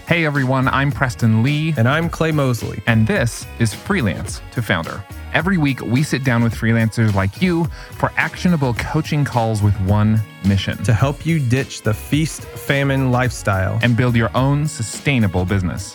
Hey everyone, I'm Preston Lee. And I'm Clay Mosley. And this is Freelance to Founder. Every week, we sit down with freelancers like you for actionable coaching calls with one mission: to help you ditch the feast-famine lifestyle and build your own sustainable business.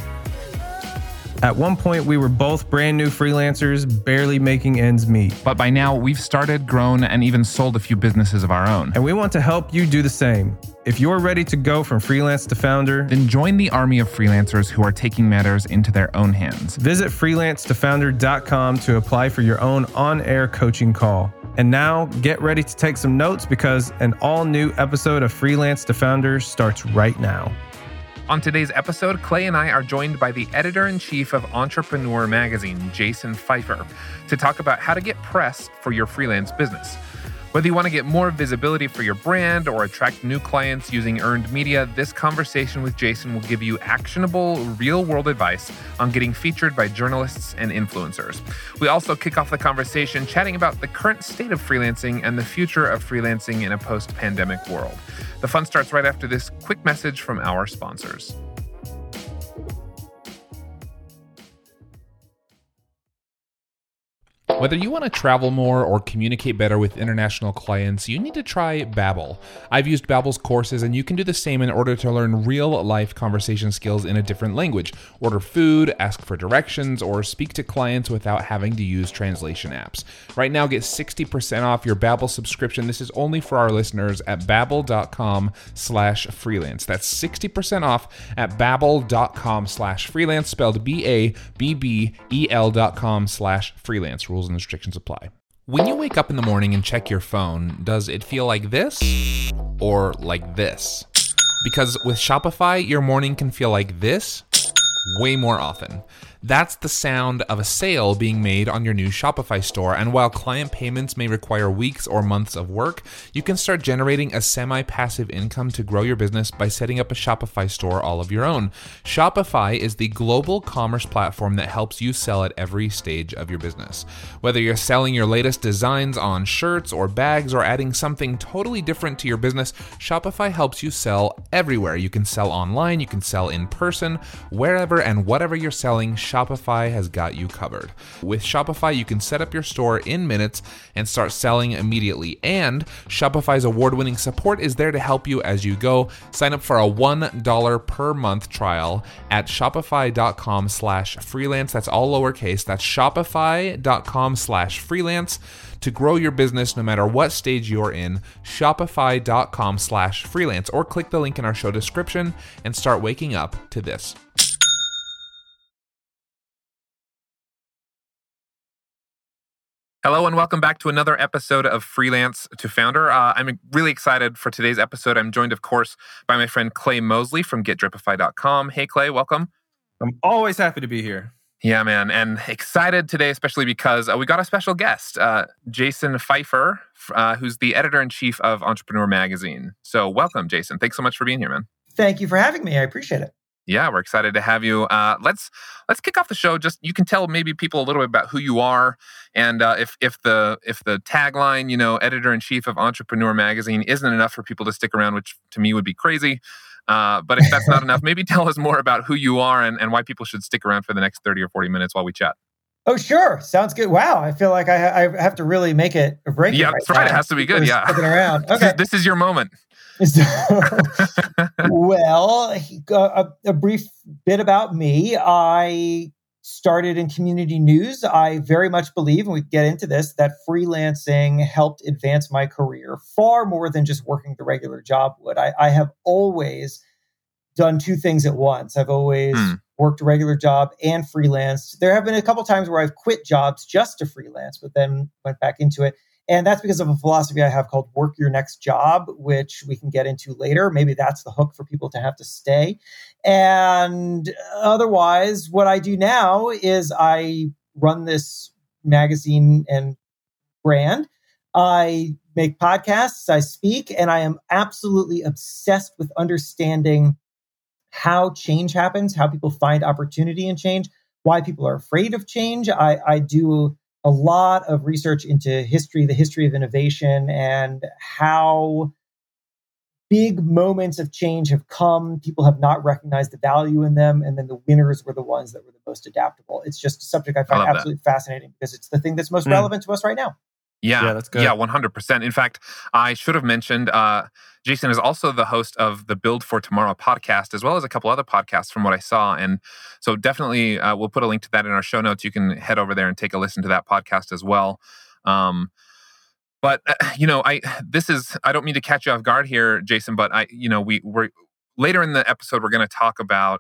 At one point, we were both brand new freelancers, barely making ends meet. But by now, we've started, grown, and even sold a few businesses of our own. And we want to help you do the same. If you're ready to go from freelance to founder, then join the army of freelancers who are taking matters into their own hands. Visit freelancetofounder.com to apply for your own on-air coaching call. And now, get ready to take some notes because an all-new episode of Freelance to Founder starts right now. On today's episode, Clay and I are joined by the editor-in-chief of Entrepreneur Magazine, Jason Feifer, to talk about how to get press for your freelance business. Whether you want to get more visibility for your brand or attract new clients using earned media, this conversation with Jason will give you actionable, real-world advice on getting featured by journalists and influencers. We also kick off the conversation chatting about the current state of freelancing and the future of freelancing in a post-pandemic world. The fun starts right after this quick message from our sponsors. Whether you want to travel more or communicate better with international clients, you need to try Babbel. I've used Babbel's courses, and you can do the same in order to learn real-life conversation skills in a different language. Order food, ask for directions, or speak to clients without having to use translation apps. Right now, get 60% off your Babbel subscription. This is only for our listeners at babbel.com/freelance. That's 60% off at babbel.com/freelance, spelled BABBEL.com/freelance. Rules and restrictions apply. When you wake up in the morning and check your phone, does it feel like this or like this? Because with Shopify, your morning can feel like this way more often. That's the sound of a sale being made on your new Shopify store. And while client payments may require weeks or months of work, you can start generating a semi-passive income to grow your business by setting up a Shopify store all of your own. Shopify is the global commerce platform that helps you sell at every stage of your business. Whether you're selling your latest designs on shirts or bags or adding something totally different to your business, Shopify helps you sell everywhere. You can sell online, you can sell in person, wherever and whatever you're selling, Shopify has got you covered. With Shopify, you can set up your store in minutes and start selling immediately. And Shopify's award-winning support is there to help you as you go. Sign up for a $1 per month trial at shopify.com/freelance. That's all lowercase. That's shopify.com/freelance to grow your business no matter what stage you're in. Shopify.com/freelance, or click the link in our show description and start waking up to this. Hello and welcome back to another episode of Freelance to Founder. I'm really excited for today's episode. I'm joined, of course, by my friend Clay Mosley from GetDripify.com. Hey, Clay, welcome. I'm always happy to be here. Yeah, man, and excited today, especially because we got a special guest, Jason Feifer, who's the editor-in-chief of Entrepreneur Magazine. So welcome, Jason. Thanks so much for being here, man. Thank you for having me. I appreciate it. Yeah, we're excited to have you. Let's kick off the show. Just you can tell maybe people a little bit about who you are, and if the tagline, editor-in-chief of Entrepreneur Magazine, isn't enough for people to stick around, which to me would be crazy. But if that's not enough, maybe tell us more about who you are and why people should stick around for the next 30 or 40 minutes while we chat. Oh, sure. Sounds good. Wow. I feel like I have to really make it or break it. Yeah, that's right. It has to be good. Yeah. Sticking around. Okay. This is your moment. Well, a brief bit about me. I started in community news. I very much believe, and we get into this, that freelancing helped advance my career far more than just working the regular job would. I have always done two things at once. I've always worked a regular job and freelanced. There have been a couple times where I've quit jobs just to freelance, but then went back into it. And that's because of a philosophy I have called work your next job, which we can get into later. Maybe that's the hook for people to have to stay. And otherwise, what I do now is I run this magazine and brand. I make podcasts, I speak, and I am absolutely obsessed with understanding how change happens, how people find opportunity in change, why people are afraid of change. I do a lot of research into history, the history of innovation, and how big moments of change have come. People have not recognized the value in them. And then the winners were the ones that were the most adaptable. It's just a subject I find absolutely fascinating because it's the thing that's most relevant to us right now. Yeah, that's good. Yeah, 100%. In fact, I should have mentioned, Jason is also the host of the Build for Tomorrow podcast, as well as a couple other podcasts from what I saw. And so definitely we'll put a link to that in our show notes. You can head over there and take a listen to that podcast as well. But I don't mean to catch you off guard here, Jason, but we're later in the episode, we're going to talk about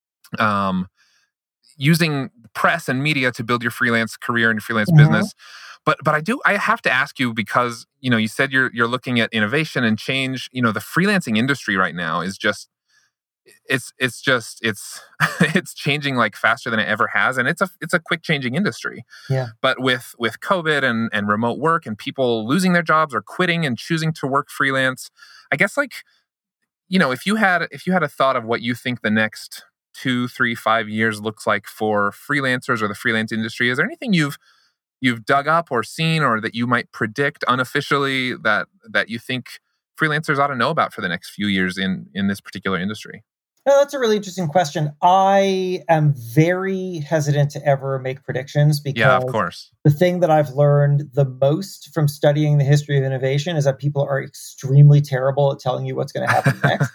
using press and media to build your freelance career and your freelance business. But I have to ask you, because, you said you're looking at innovation and change. The freelancing industry right now is just, it's changing like faster than it ever has. And it's a quick changing industry. Yeah. But with COVID and remote work and people losing their jobs or quitting and choosing to work freelance, I guess if you had a thought of what you think the next 2, 3, 5 years looks like for freelancers or the freelance industry, is there anything you've dug up or seen, or that you might predict unofficially that you think freelancers ought to know about for the next few years in this particular industry? No, that's a really interesting question. I am very hesitant to ever make predictions because of course. The thing that I've learned the most from studying the history of innovation is that people are extremely terrible at telling you what's going to happen next.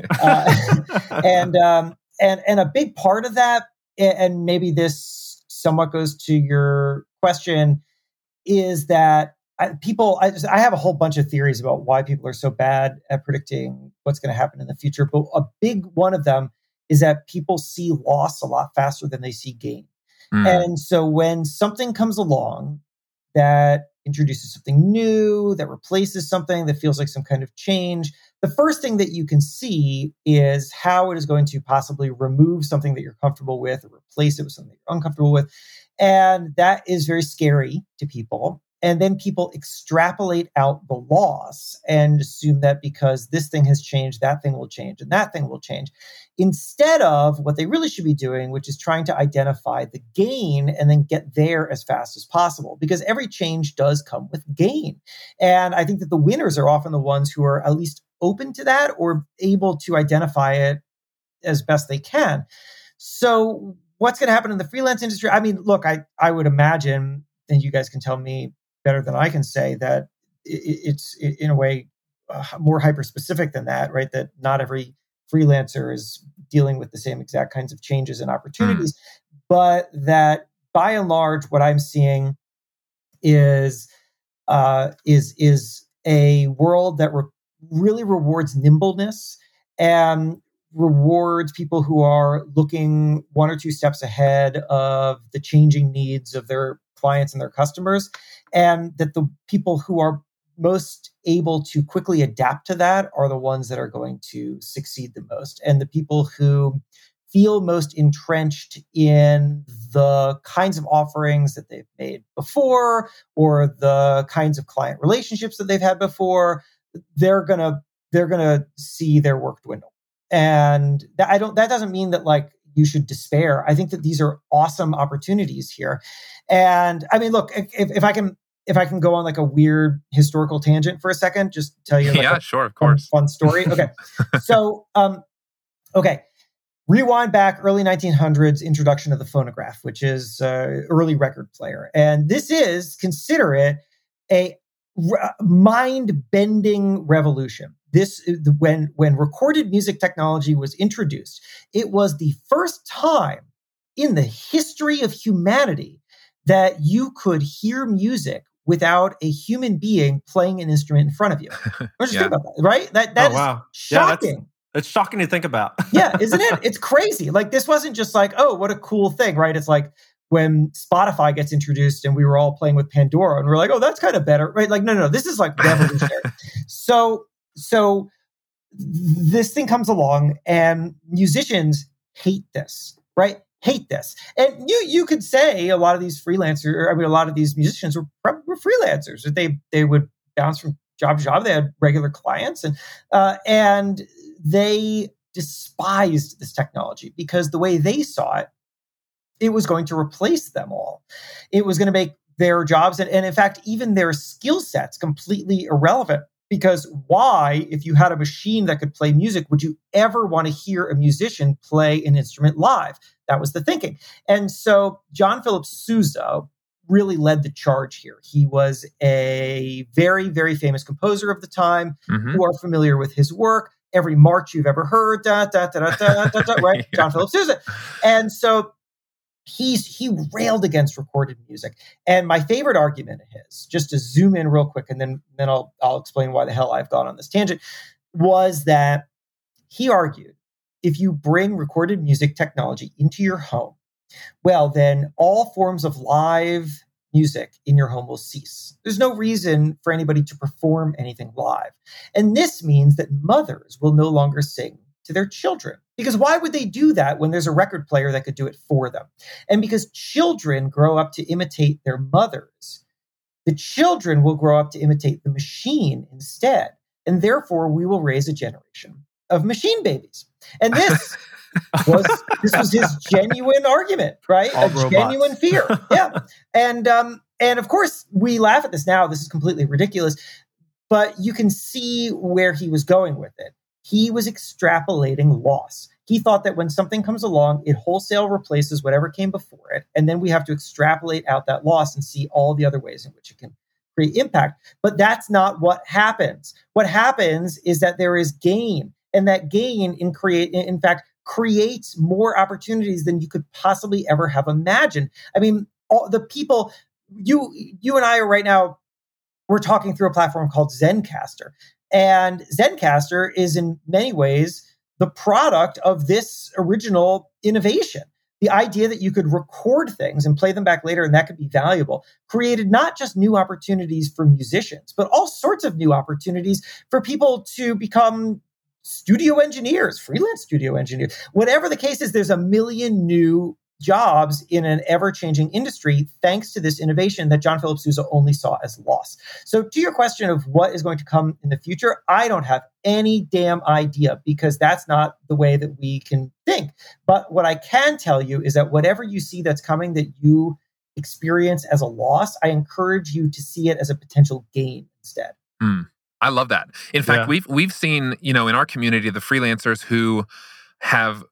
And a big part of that, and maybe this somewhat goes to your question, is that I have a whole bunch of theories about why people are so bad at predicting what's going to happen in the future. But a big one of them is that people see loss a lot faster than they see gain. And so when something comes along that introduces something new, that replaces something, that feels like some kind of change, the first thing that you can see is how it is going to possibly remove something that you're comfortable with or replace it with something you're uncomfortable with. And that is very scary to people. And then people extrapolate out the loss and assume that because this thing has changed, that thing will change and that thing will change. Instead of what they really should be doing, which is trying to identify the gain and then get there as fast as possible. Because every change does come with gain. And I think that the winners are often the ones who are at least open to that or able to identify it as best they can. So what's going to happen in the freelance industry? I mean, look, I would imagine, and you guys can tell me better than I can say, that it's in a way more hyper-specific than that, right? That not every freelancer is dealing with the same exact kinds of changes and opportunities, but that by and large, what I'm seeing is a world that really rewards nimbleness and rewards people who are looking 1 or 2 steps ahead of the changing needs of their clients and their customers, and that the people who are most able to quickly adapt to that are the ones that are going to succeed the most. And the people who feel most entrenched in the kinds of offerings that they've made before or the kinds of client relationships that they've had before, they're gonna see their work dwindle. And that doesn't mean that like you should despair. I think that these are awesome opportunities here. And I mean, look, if I can go on like a weird historical tangent for a second, just tell you like sure, of course. Fun story. Okay. So, rewind back early 1900s, introduction of the phonograph, which is early record player. And this is, consider it, a mind-bending revolution. This, when recorded music technology was introduced, it was the first time in the history of humanity that you could hear music without a human being playing an instrument in front of you. Let's just think about that, right? That is shocking. It's shocking to think about. Yeah, isn't it? It's crazy. Like, this wasn't just like, oh, what a cool thing, right? It's like when Spotify gets introduced and we were all playing with Pandora and we're like, oh, that's kind of better, right? Like, no, this is like revolutionary. So this thing comes along and musicians hate this, right? Hate this. And you could say a lot of these musicians were freelancers. They would bounce from job to job. They had regular clients and they despised this technology because the way they saw it, it was going to replace them all. It was going to make their jobs and in fact, even their skill sets completely irrelevant. Because why, if you had a machine that could play music, would you ever want to hear a musician play an instrument live? That was the thinking. And so John Philip Sousa really led the charge here. He was a very, very famous composer of the time. Who are familiar with his work. Every march you've ever heard, da, da, da, da, da, da, da, right? Yeah. John Philip Sousa. And so he railed against recorded music. And my favorite argument of his, just to zoom in real quick, and then I'll explain why the hell I've gone on this tangent, was that he argued, if you bring recorded music technology into your home, well, then all forms of live music in your home will cease. There's no reason for anybody to perform anything live. And this means that mothers will no longer sing to their children. Because why would they do that when there's a record player that could do it for them? And because children grow up to imitate their mothers, the children will grow up to imitate the machine instead. And therefore, we will raise a generation of machine babies. And this was his genuine argument, right? All a robots. Genuine fear. Yeah. And of course, we laugh at this now. This is completely ridiculous. But you can see where he was going with it. He was extrapolating loss. He thought that when something comes along, it wholesale replaces whatever came before it. And then we have to extrapolate out that loss and see all the other ways in which it can create impact. But that's not what happens. What happens is that there is gain. And that gain in fact, creates more opportunities than you could possibly ever have imagined. I mean, all the people, you and I are right now, we're talking through a platform called Zencastr. And Zencastr is in many ways the product of this original innovation. The idea that you could record things and play them back later and that could be valuable created not just new opportunities for musicians, but all sorts of new opportunities for people to become studio engineers, freelance studio engineers. Whatever the case is, there's a million new jobs in an ever-changing industry thanks to this innovation that John Philip Sousa only saw as loss. So to your question of what is going to come in the future, I don't have any damn idea because that's not the way that we can think. But what I can tell you is that whatever you see that's coming that you experience as a loss, I encourage you to see it as a potential gain instead. I love that. In fact, we've seen, in our community, the freelancers who have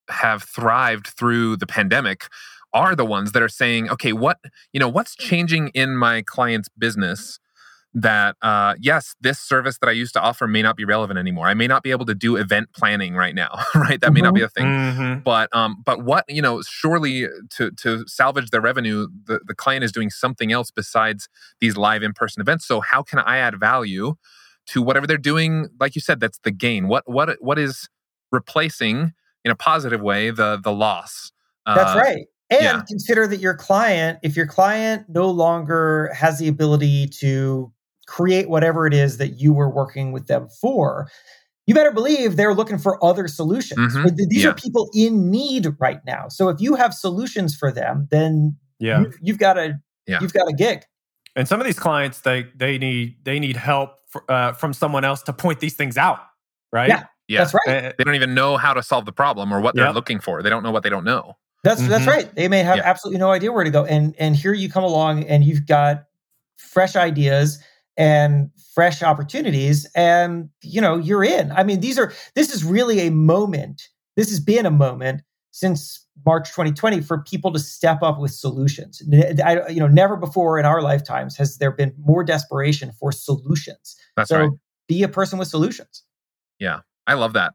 thrived through the pandemic are the ones that are saying, okay, what's changing in my client's business that, yes, this service that I used to offer may not be relevant anymore. I may not be able to do event planning right now, right? That may not be a thing. But what, surely to salvage their revenue, the client is doing something else besides these live in-person events. So how can I add value to whatever they're doing? Like you said, that's the gain. What is replacing in a positive way the loss? That's right. And consider that if your client no longer has the ability to create whatever it is that you were working with them for, you better believe they're looking for other solutions. These are people in need right now. So if you have solutions for them, then you've got a gig. And some of these clients, they need help from someone else to point these things out, right? Yeah, that's right. They don't even know how to solve the problem or what they're looking for. They don't know what they don't know. That's right. They may have absolutely no idea where to go. And here you come along and you've got fresh ideas and fresh opportunities and, you're in. I mean, this is really a moment. This has been a moment since March 2020 for people to step up with solutions. Never before in our lifetimes has there been more desperation for solutions. That's right. Be a person with solutions. Yeah, I love that.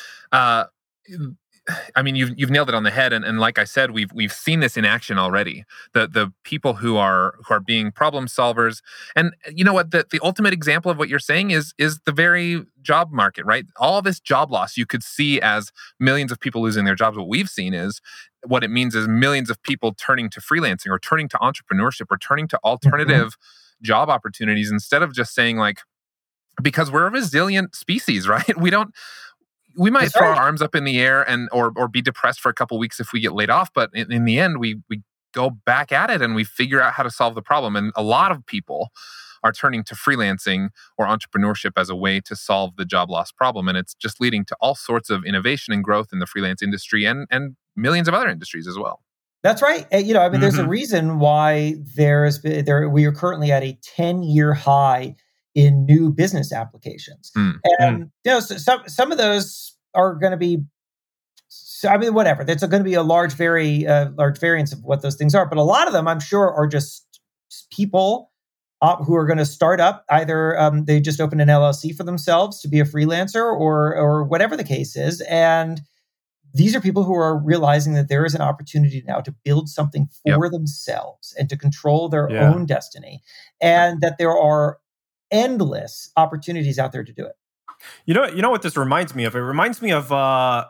I mean, you've nailed it on the head, and like I said, we've seen this in action already. The people who are being problem solvers, and you know what? The ultimate example of what you're saying is the very job market, right? All this job loss you could see as millions of people losing their jobs. What we've seen is what it means is millions of people turning to freelancing or turning to entrepreneurship or turning to alternative job opportunities instead of just saying like, because we're a resilient species, right? We might throw our arms up in the air or be depressed for a couple of weeks if we get laid off, but in the end, we go back at it and we figure out how to solve the problem. And a lot of people are turning to freelancing or entrepreneurship as a way to solve the job loss problem. And it's just leading to all sorts of innovation and growth in the freelance industry and millions of other industries as well. That's right. There's a reason why we are currently at a 10-year high in new business applications. And so some of those are going to be, whatever. That's going to be a large variance of what those things are. But a lot of them, I'm sure, are just people who are going to start up. Either they just open an LLC for themselves to be a freelancer, or whatever the case is. And these are people who are realizing that there is an opportunity now to build something for themselves and to control their own destiny, and that there are endless opportunities out there to do it. You know what this reminds me of? It reminds me of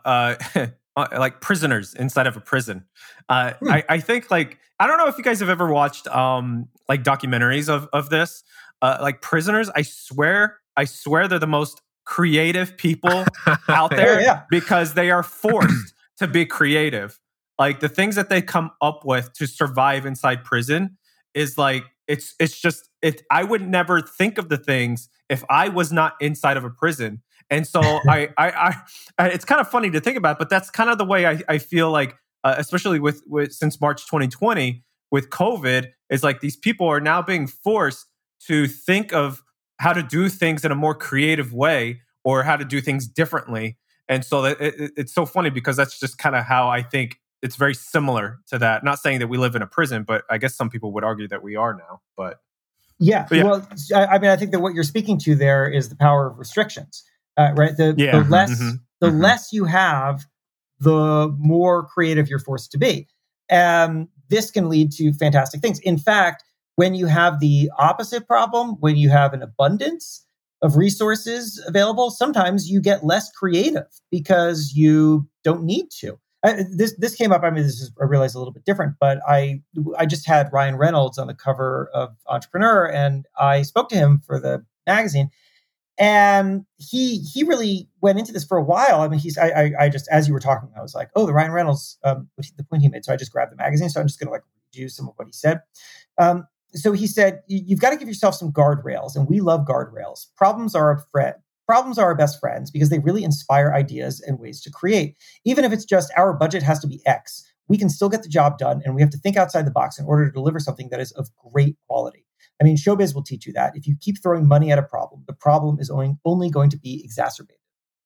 like prisoners inside of a prison. I think, like, I don't know if you guys have ever watched like documentaries of this. Like prisoners, I swear they're the most creative people out there because they are forced to be creative. Like the things that they come up with to survive inside prison is like, it's just, I would never think of the things if I was not inside of a prison. And so I it's kind of funny to think about, but that's kind of the way I feel like, especially with since March 2020 with COVID, is like these people are now being forced to think of how to do things in a more creative way or how to do things differently. And so it's so funny because that's just kind of how I think it's very similar to that. Not saying that we live in a prison, but I guess some people would argue that we are now. But yeah. Well, I think that what you're speaking to there is the power of restrictions, right? The less you have, the more creative you're forced to be. And this can lead to fantastic things. In fact, when you have the opposite problem, when you have an abundance of resources available, sometimes you get less creative because you don't need to. This came up. I mean, this is, I realize, a little bit different, but I just had Ryan Reynolds on the cover of Entrepreneur, and I spoke to him for the magazine, and he really went into this for a while. I mean, I just, as you were talking, I was like, oh, the Ryan Reynolds, the point he made. So I just grabbed the magazine. So I'm just going to like read you some of what he said. So he said, you've got to give yourself some guardrails, and we love guardrails. Problems are our best friends because they really inspire ideas and ways to create. Even if it's just our budget has to be X, we can still get the job done, and we have to think outside the box in order to deliver something that is of great quality. I mean, showbiz will teach you that. If you keep throwing money at a problem, the problem is only going to be exacerbated.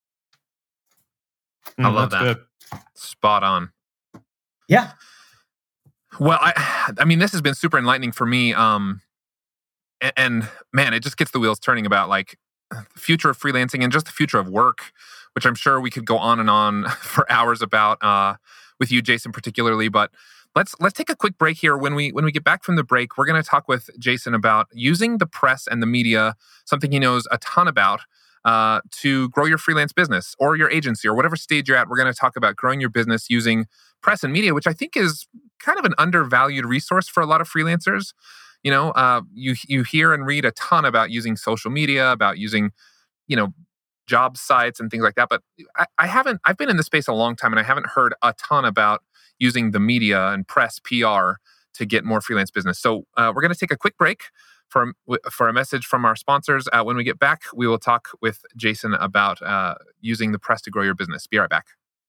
I love that. Good. Spot on. Yeah. Well, I mean, this has been super enlightening for me. And man, it just gets the wheels turning about like the future of freelancing and just the future of work, which I'm sure we could go on and on for hours about with you, Jason, particularly. But let's take a quick break here. When we get back from the break, we're going to talk with Jason about using the press and the media, something he knows a ton about, to grow your freelance business or your agency or whatever stage you're at. We're going to talk about growing your business using press and media, which I think is kind of an undervalued resource for a lot of freelancers. You know, you hear and read a ton about using social media, about using, job sites and things like that. But I've been in this space a long time, and I haven't heard a ton about using the media and press PR to get more freelance business. So we're going to take a quick break for a message from our sponsors. When we get back, we will talk with Jason about using the press to grow your business. Be right back.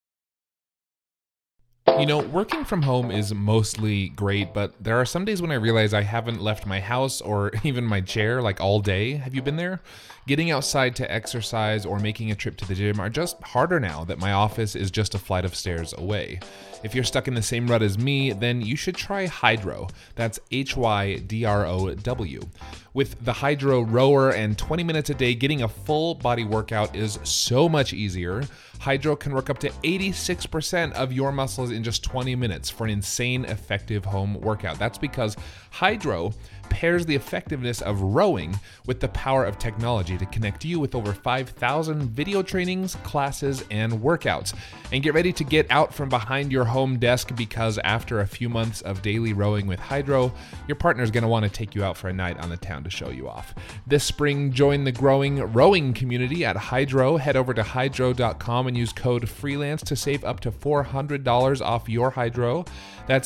Working from home is mostly great, but there are some days when I realize I haven't left my house or even my chair like all day. Have you been there? Getting outside to exercise or making a trip to the gym are just harder now that my office is just a flight of stairs away. If you're stuck in the same rut as me, then you should try Hydrow. That's HYDROW. With the Hydrow rower and 20 minutes a day, getting a full body workout is so much easier. Hydrow can work up to 86% of your muscles in just 20 minutes for an insane effective home workout. That's because Hydrow pairs the effectiveness of rowing with the power of technology to connect you with over 5,000 video trainings, classes, and workouts. And get ready to get out from behind your home desk, because after a few months of daily rowing with Hydrow, your partner's going to want to take you out for a night on the town to show you off. This spring, join the growing rowing community at Hydrow. Head over to hydrow.com and use code FREELANCE to save up to $400 off your Hydrow. That's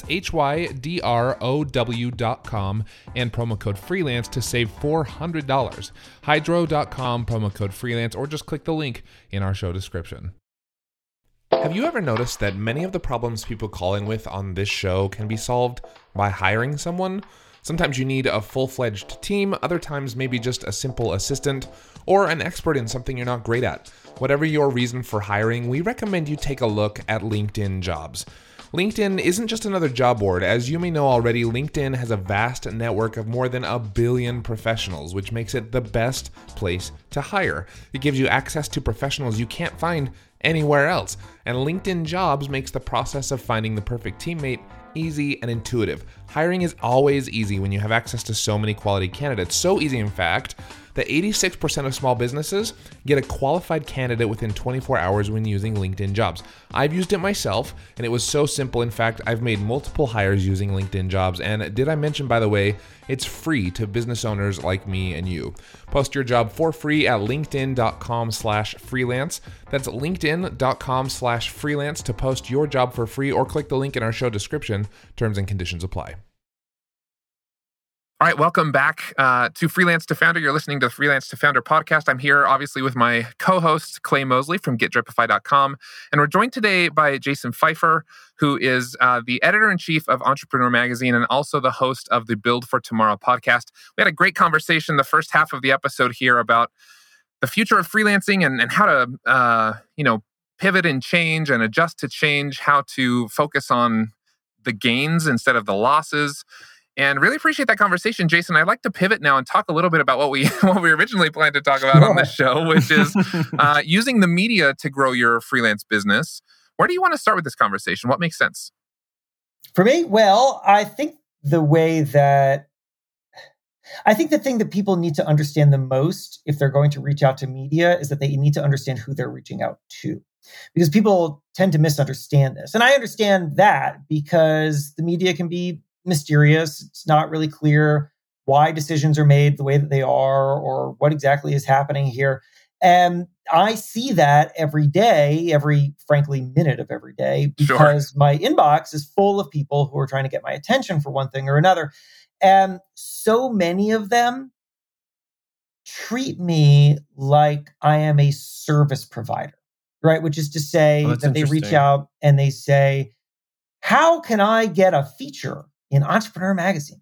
HYDROW.com and promo code FREELANCE to save $400. Hydrow.com, promo code FREELANCE, or just click the link in our show description. Have you ever noticed that many of the problems people call in with on this show can be solved by hiring someone? Sometimes you need a full-fledged team, other times maybe just a simple assistant, or an expert in something you're not great at. Whatever your reason for hiring, we recommend you take a look at LinkedIn Jobs. LinkedIn isn't just another job board. As you may know already, LinkedIn has a vast network of more than 1 billion professionals, which makes it the best place to hire. It gives you access to professionals you can't find anywhere else. And LinkedIn Jobs makes the process of finding the perfect teammate easy and intuitive. Hiring is always easy when you have access to so many quality candidates. So easy, in fact, that 86% of small businesses get a qualified candidate within 24 hours when using LinkedIn Jobs. I've used it myself, and it was so simple. In fact, I've made multiple hires using LinkedIn Jobs. And did I mention, by the way, it's free to business owners like me and you. Post your job for free at linkedin.com/freelance. That's linkedin.com/freelance to post your job for free, or click the link in our show description. Terms and conditions apply. All right, welcome back to Freelance to Founder. You're listening to the Freelance to Founder podcast. I'm here, obviously, with my co-host, Clay Mosley from GetDripify.com. And we're joined today by Jason Feifer, who is the editor-in-chief of Entrepreneur Magazine and also the host of the Build for Tomorrow podcast. We had a great conversation the first half of the episode here about the future of freelancing and how to, pivot and change and adjust to change, how to focus on the gains instead of the losses. And really appreciate that conversation, Jason. I'd like to pivot now and talk a little bit about what we originally planned to talk about on this show, which is using the media to grow your freelance business. Where do you want to start with this conversation? What makes sense? For me, well, I think the thing that people need to understand the most if they're going to reach out to media is that they need to understand who they're reaching out to. Because people tend to misunderstand this. And I understand that because the media can be mysterious. It's not really clear why decisions are made the way that they are or what exactly is happening here. And I see that every day, frankly, minute of every day, because my inbox is full of people who are trying to get my attention for one thing or another. And so many of them treat me like I am a service provider, right? Which is to say that they reach out and they say, how can I get a feature in Entrepreneur Magazine?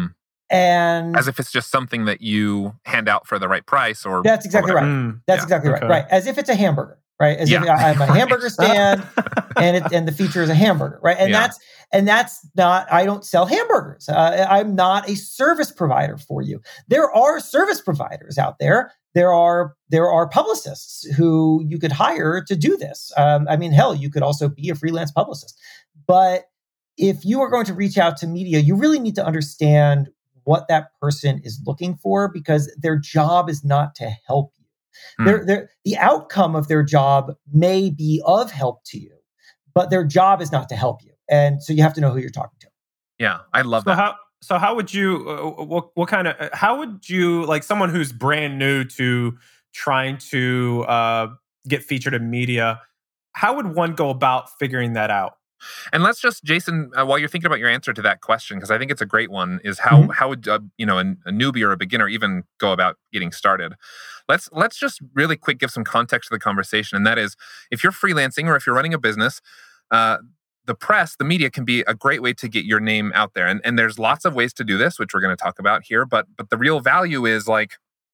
And as if it's just something that you hand out for the right price, or that's exactly right. That's exactly right. Right. As if it's a hamburger, right? As if I have a hamburger stand and the feature is a hamburger, right? And that's not, I don't sell hamburgers. I'm not a service provider for you. There are service providers out there. There are publicists who you could hire to do this. Hell, you could also be a freelance publicist. But if you are going to reach out to media, you really need to understand what that person is looking for, because their job is not to help you. The outcome of their job may be of help to you, but their job is not to help you. And so you have to know who you're talking to. Yeah, I love that. How would you, how would you, like someone who's brand new to trying to get featured in media, how would one go about figuring that out? And let's just, Jason, while you're thinking about your answer to that question, because I think it's a great one, is how would a newbie or a beginner even go about getting started? Let's just really quick give some context to the conversation, and that is, if you're freelancing or if you're running a business, the press, the media can be a great way to get your name out there, and there's lots of ways to do this, which we're going to talk about here. But the real value is in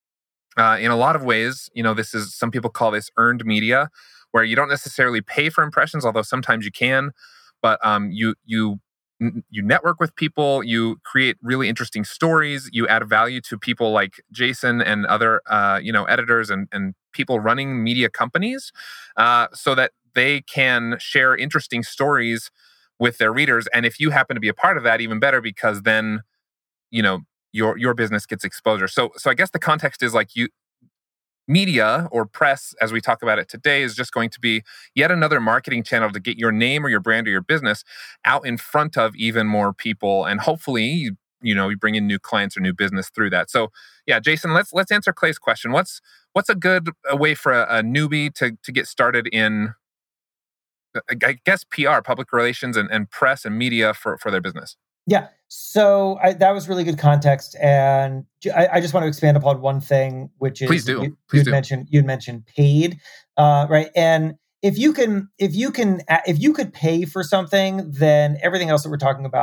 a lot of ways, this is, some people call this earned media, where you don't necessarily pay for impressions, although sometimes you can. But you network with people, you create really interesting stories, you add value to people like Jason and other editors and people running media companies, so that they can share interesting stories with their readers. And if you happen to be a part of that, even better, because then your business gets exposure. So I guess the context is media or press, as we talk about it today, is just going to be yet another marketing channel to get your name or your brand or your business out in front of even more people, and hopefully you bring in new clients or new business through that. So yeah, Jason, let's answer Clay's question. What's a good way for a newbie to get started in, I guess, PR, public relations, and press and media for their business? Yeah. So that was really good context. And I just want to expand upon one thing, which is you'd mentioned paid, right? And if you could pay for something, then everything else that we're talking about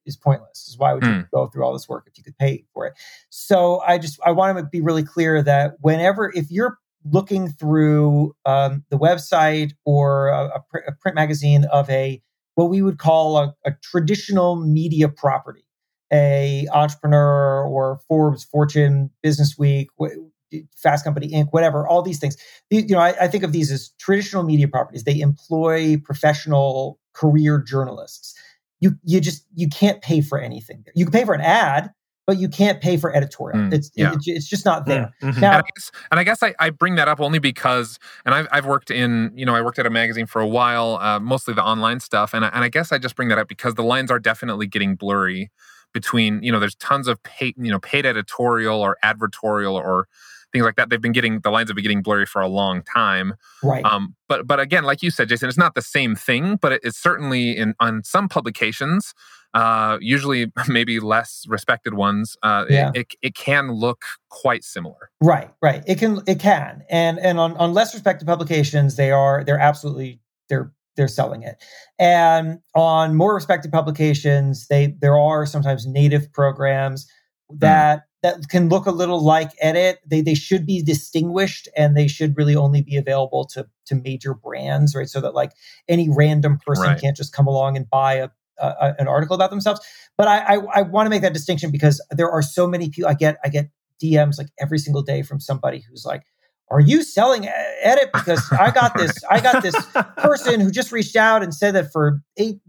is pointless. Why would you go through all this work if you could pay for it? So I want to be really clear that if you're looking through the website or a print magazine of what we would call a traditional media property, a Entrepreneur or Forbes, Fortune, Business Week, Fast Company Inc., whatever, all these things. I think of these as traditional media properties. They employ professional career journalists. You can't pay for anything there. You can pay for an ad, but you can't pay for editorial. It's just not there. Now, and I guess I bring that up only because, and I've worked I worked at a magazine for a while, mostly the online stuff, and I guess I just bring that up because the lines are definitely getting blurry between, there's tons of paid editorial or advertorial or things like that. The lines have been getting blurry for a long time. Right. But again, like you said, Jason, it's not the same thing, but it's certainly on some publications, usually maybe less respected ones, it can look quite similar. Right. It can. And on less respected publications, they're absolutely they're selling it. And on more respected publications, there are sometimes native programs that can look a little like Edit. They should be distinguished, and they should really only be available to major brands, right? So that like any random person can't just come along and buy an article about themselves. But I want to make that distinction because there are so many people. I get DMs like every single day from somebody who's like, "Are you selling Edit? Because I got this person who just reached out and said that for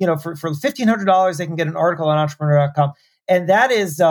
$1,500 they can get an article on Entrepreneur.com," and that is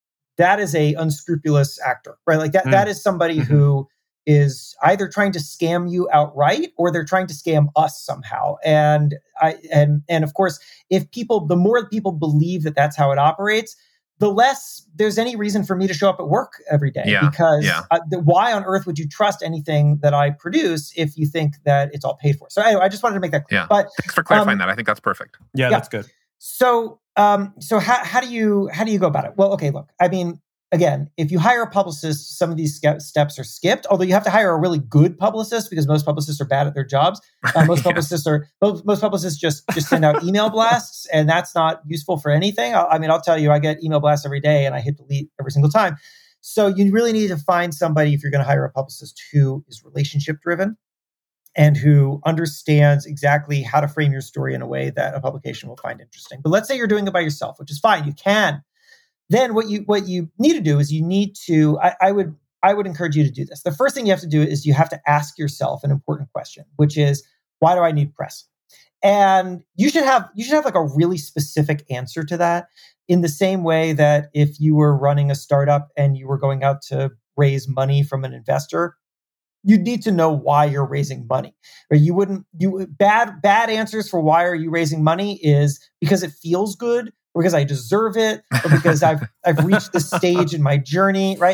a unscrupulous actor, right? Like that is somebody who is either trying to scam you outright or they're trying to scam us somehow. And of course, the more people believe that that's how it operates, the less there's any reason for me to show up at work every day. Because why on earth would you trust anything that I produce if you think that it's all paid for? So anyway, I just wanted to make that clear. Yeah. But thanks for clarifying that. I think that's perfect. Yeah, that's good. So how do you go about it? Well, okay, look, I mean, again, if you hire a publicist, some of these steps are skipped, although you have to hire a really good publicist because most publicists are bad at their jobs. Most publicists just send out email blasts, and that's not useful for anything. I'll tell you, I get email blasts every day and I hit delete every single time. So you really need to find somebody, if you're going to hire a publicist, who is relationship driven and who understands exactly how to frame your story in a way that a publication will find interesting. But let's say you're doing it by yourself, which is fine. You can. Then what you need to do is I would encourage you to do this. The first thing you have to do is you have to ask yourself an important question, which is, why do I need press? And you should have like a really specific answer to that, in the same way that if you were running a startup and you were going out to raise money from an investor, you'd need to know why you're raising money. Or bad answers for why are you raising money is because it feels good, or because I deserve it, or because I've reached this stage in my journey, right?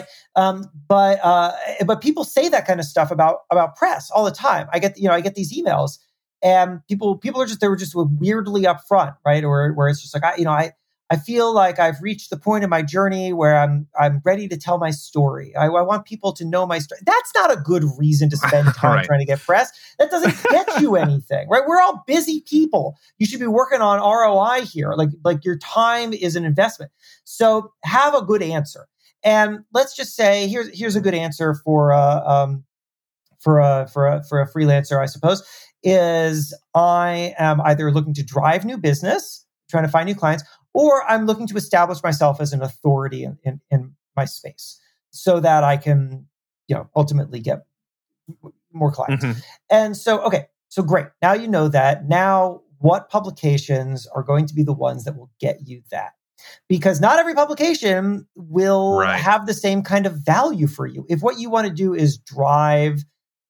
But people say that kind of stuff about press all the time. I get these emails, and people they were just weirdly upfront, right? Or where it's just like I feel like I've reached the point in my journey where I'm ready to tell my story. I want people to know my story. That's not a good reason to spend time trying to get press. That doesn't get you anything, right? We're all busy people. You should be working on ROI here. Like your time is an investment. So have a good answer. And let's just say here's a good answer for a freelancer, I suppose, is I am either looking to drive new business, trying to find new clients, or I'm looking to establish myself as an authority in my space so that I can, ultimately get more clients. Mm-hmm. And so, okay, so great. Now you know that. Now, what publications are going to be the ones that will get you that? Because not every publication will have the same kind of value for you. If what you want to do is drive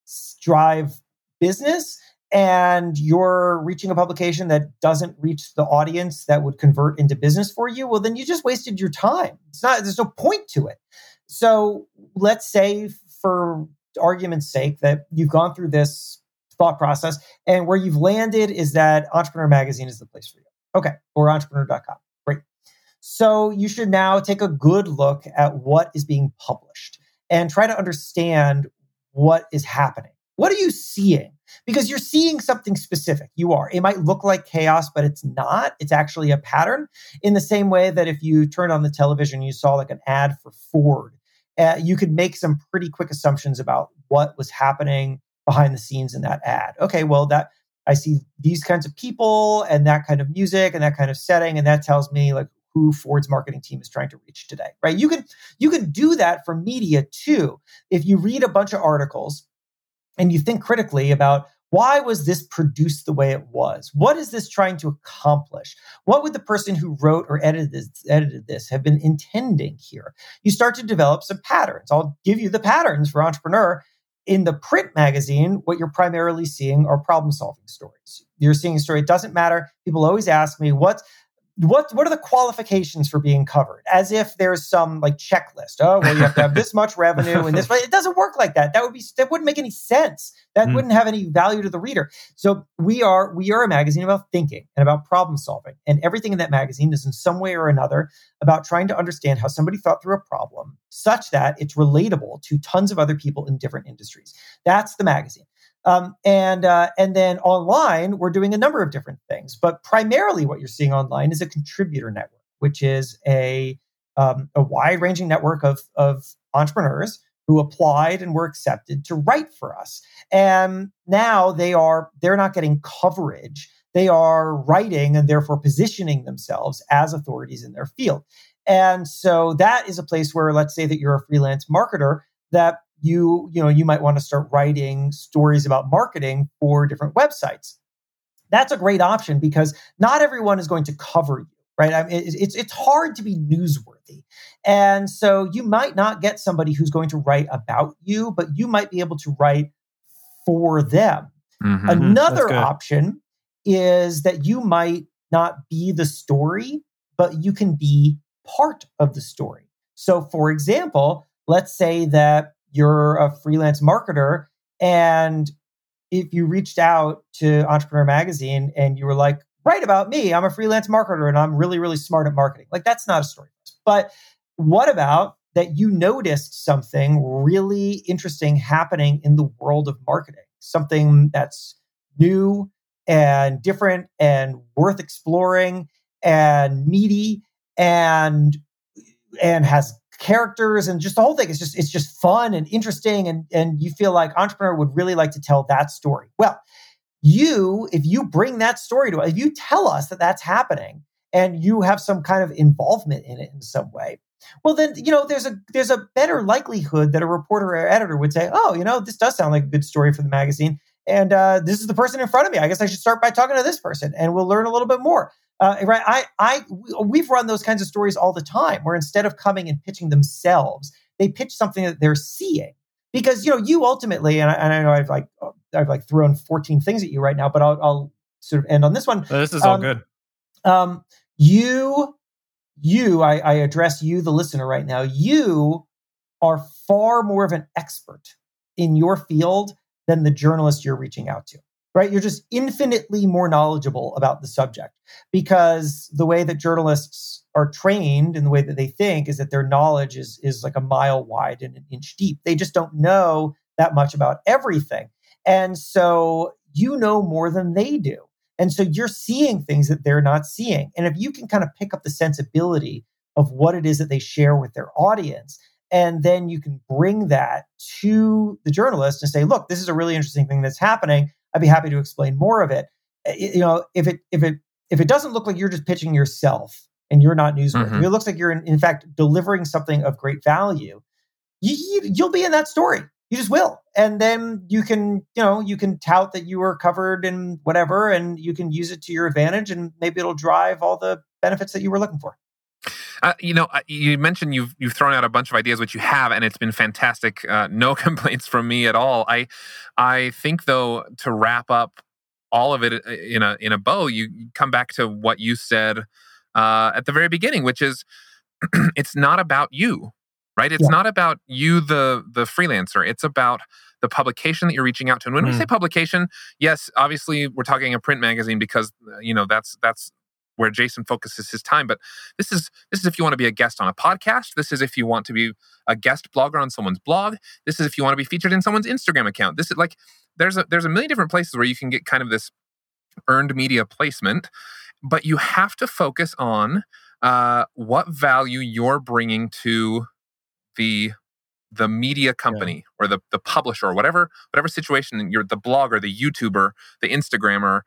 business, and you're reaching a publication that doesn't reach the audience that would convert into business for you, well, then you just wasted your time. There's no point to it. So let's say, for argument's sake, that you've gone through this thought process, and where you've landed is that Entrepreneur Magazine is the place for you. Okay, or Entrepreneur.com. Great. So you should now take a good look at what is being published and try to understand what is happening. What are you seeing? Because you're seeing something specific. You are. It might look like chaos, but it's not. It's actually a pattern. In the same way that if you turned on the television, you saw like an ad for Ford, you could make some pretty quick assumptions about what was happening behind the scenes in that ad. Okay, well, that I see these kinds of people and that kind of music and that kind of setting, and that tells me like who Ford's marketing team is trying to reach today, right? You can do that for media too. If you read a bunch of articles and you think critically about why was this produced the way it was? What is this trying to accomplish? What would the person who wrote or edited this have been intending here? You start to develop some patterns. I'll give you the patterns for Entrepreneur. In the print magazine, what you're primarily seeing are problem-solving stories. You're seeing a story. It doesn't matter. People always ask me, what are the qualifications for being covered? As if there's some like checklist. Oh, well, you have to have this much revenue and this. It doesn't work like that. That wouldn't make any sense. That wouldn't have any value to the reader. So we are a magazine about thinking and about problem solving. And everything in that magazine is in some way or another about trying to understand how somebody thought through a problem such that it's relatable to tons of other people in different industries. That's the magazine. And then online, we're doing a number of different things. But primarily what you're seeing online is a contributor network, which is a wide-ranging network of entrepreneurs who applied and were accepted to write for us. And now they're not getting coverage. They are writing and therefore positioning themselves as authorities in their field. And so that is a place where, let's say that you're a freelance marketer, that you might want to start writing stories about marketing for different websites. That's a great option because not everyone is going to cover you, right? I mean, it's hard to be newsworthy. And so you might not get somebody who's going to write about you, but you might be able to write for them. Mm-hmm. Another option is that you might not be the story, but you can be part of the story. So for example, let's say that you're a freelance marketer, and if you reached out to Entrepreneur Magazine and you were like, write about me, I'm a freelance marketer and I'm really, really smart at marketing. Like, that's not a story. But what about that you noticed something really interesting happening in the world of marketing, something that's new and different and worth exploring and meaty and has characters and just the whole thing is it's just fun and interesting, and you feel like Entrepreneur would really like to tell that story. Well, if you bring that story to us, if you tell us that that's happening and you have some kind of involvement in it in some way, well then, there's a better likelihood that a reporter or editor would say, oh, this does sound like a good story for the magazine, and this is the person in front of me. I guess I should start by talking to this person and we'll learn a little bit more. Right. We've run those kinds of stories all the time where instead of coming and pitching themselves, they pitch something that they're seeing. Because, you ultimately, and I know I've thrown 14 things at you right now, but I'll sort of end on this one. This is all good. I address you, the listener, right now. You are far more of an expert in your field than the journalist you're reaching out to. Right? You're just infinitely more knowledgeable about the subject, because the way that journalists are trained and the way that they think is that their knowledge is like a mile wide and an inch deep. They just don't know that much about everything. And so you know more than they do. And so you're seeing things that they're not seeing. And if you can kind of pick up the sensibility of what it is that they share with their audience, and then you can bring that to the journalist and say, look, this is a really interesting thing that's happening. I'd be happy to explain more of it. If it doesn't look like you're just pitching yourself and you're not newsworthy, mm-hmm. It looks like you're in fact delivering something of great value, you'll be in that story. You just will. And then you can tout that you were covered and whatever, and you can use it to your advantage, and maybe it'll drive all the benefits that you were looking for. You mentioned you've thrown out a bunch of ideas, which you have, and it's been fantastic. No complaints from me at all. I think, though, to wrap up all of it in a bow, you come back to what you said at the very beginning, which is it's not about you, right? It's not about you, the freelancer. It's about the publication that you're reaching out to. And when we say publication, yes, obviously we're talking a print magazine because that's where Jason focuses his time. But this is if you want to be a guest on a podcast. This is if you want to be a guest blogger on someone's blog. This is if you want to be featured in someone's Instagram account. This is like, there's a million different places where you can get kind of this earned media placement, but you have to focus on what value you're bringing to the media company or the publisher or whatever situation you're, the blogger, the YouTuber, the Instagrammer.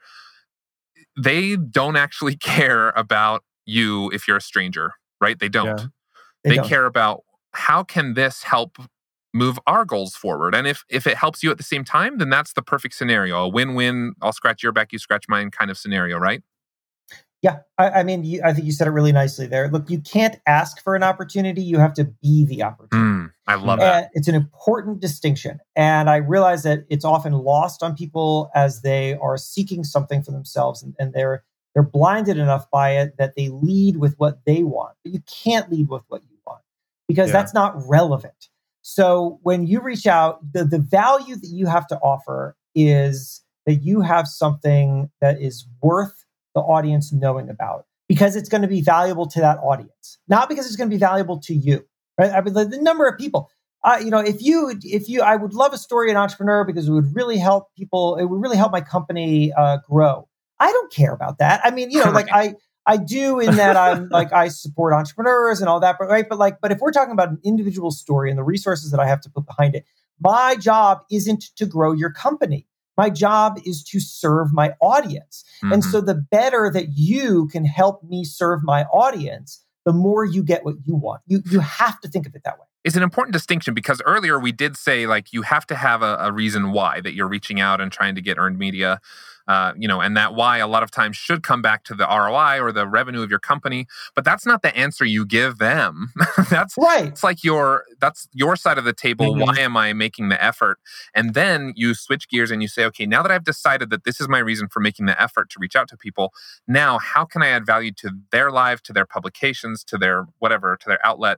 They don't actually care about you if you're a stranger, right? They don't. Yeah. They care about how can this help move our goals forward. And if it helps you at the same time, then that's the perfect scenario. A win-win, I'll scratch your back, you scratch mine kind of scenario, right? Yeah. I mean, I think you said it really nicely there. Look, you can't ask for an opportunity. You have to be the opportunity. I love that. It's an important distinction. And I realize that it's often lost on people as they are seeking something for themselves and they're blinded enough by it that they lead with what they want. But you can't lead with what you want because that's not relevant. So when you reach out, the value that you have to offer is that you have something that is worth the audience knowing about because it's going to be valuable to that audience, not because it's going to be valuable to you. Right? I mean, the number of people, if you, I would love a story in Entrepreneur because it would really help people. It would really help my company grow. I don't care about that. I mean, like I do in that I'm like, I support entrepreneurs and all that, but right. But if we're talking about an individual story and the resources that I have to put behind it, my job isn't to grow your company. My job is to serve my audience. Mm-hmm. And so the better that you can help me serve my audience, the more you get what you want. You have to think of it that way. It's an important distinction because earlier we did say like you have to have a reason why that you're reaching out and trying to get earned media, and that why a lot of times should come back to the ROI or the revenue of your company. But that's not the answer you give them. That's right. It's like that's your side of the table. Mm-hmm. Why am I making the effort? And then you switch gears and you say, okay, now that I've decided that this is my reason for making the effort to reach out to people, now how can I add value to their life, to their publications, to their whatever, to their outlet?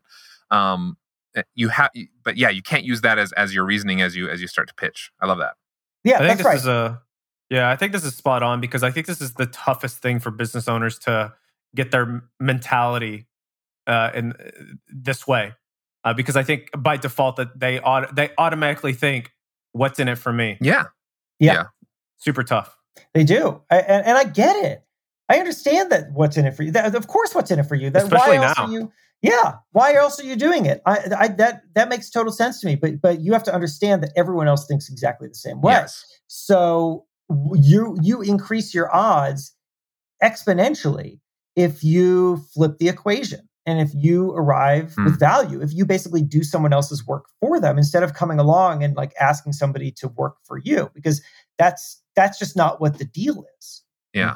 You can't use that as your reasoning as you start to pitch. I love that. Yeah, I think that's right. I think this is spot on because I think this is the toughest thing for business owners to get their mentality in this way, because I think by default that they automatically think, "What's in it for me?" Yeah. Super tough. They do, and I get it. I understand that what's in it for you. Of course, what's in it for you. Especially now. Why else are you doing it? That makes total sense to me. But you have to understand that everyone else thinks exactly the same way. Yes. So you increase your odds exponentially if you flip the equation and if you arrive with value. If you basically do someone else's work for them instead of coming along and like asking somebody to work for you, because that's just not what the deal is. Yeah.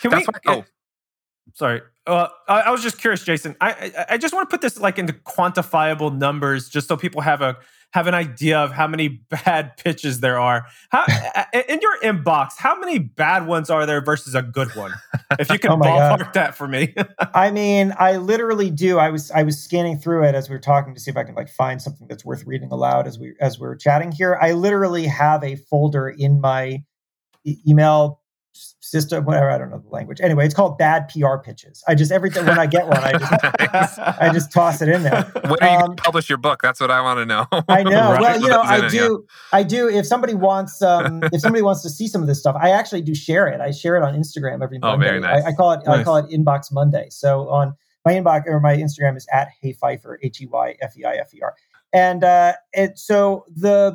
Sorry. I was just curious, Jason. I just want to put this like into quantifiable numbers, just so people have an idea of how many bad pitches there are. In your inbox, how many bad ones are there versus a good one? If you could ballpark that for me. I mean, I literally do. I was scanning through it as we were talking to see if I can like find something that's worth reading aloud as we're chatting here. I literally have a folder in my email system, whatever, I don't know the language. Anyway, it's called bad PR pitches. I just when I get one, I just toss it in there. When are you going to publish your book? That's what I want to know. I know. Right? Well, I do. If somebody wants, to see some of this stuff, I actually do share it. I share it on Instagram every Monday. Oh, very nice. I call it Inbox Monday. So on my inbox or my Instagram is at HeyFeifer, HeyFeifer. And so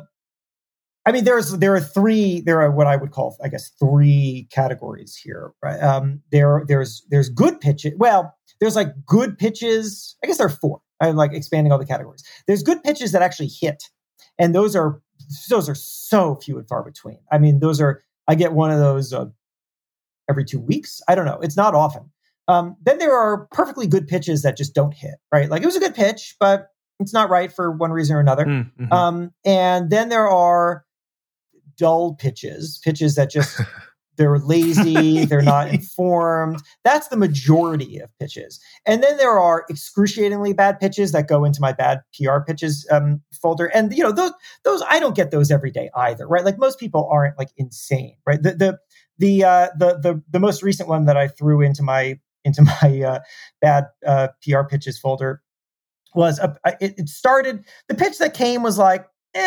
there are what I would call, I guess, three categories here. Right? There's good pitches. Well, there's like good pitches. I guess there are four. I'm like expanding all the categories. There's good pitches that actually hit, and those are so few and far between. I mean, I get one of those every 2 weeks. I don't know. It's not often. Then there are perfectly good pitches that just don't hit. Right? Like it was a good pitch, but it's not right for one reason or another. Mm-hmm. And then there are dull pitches that just, they're lazy, they're not informed. That's the majority of pitches. And then there are excruciatingly bad pitches that go into my bad PR pitches folder. And, those, I don't get those every day either, right? Like most people aren't like insane, right? The most recent one that I threw into my bad PR pitches folder was it started, the pitch that came was like,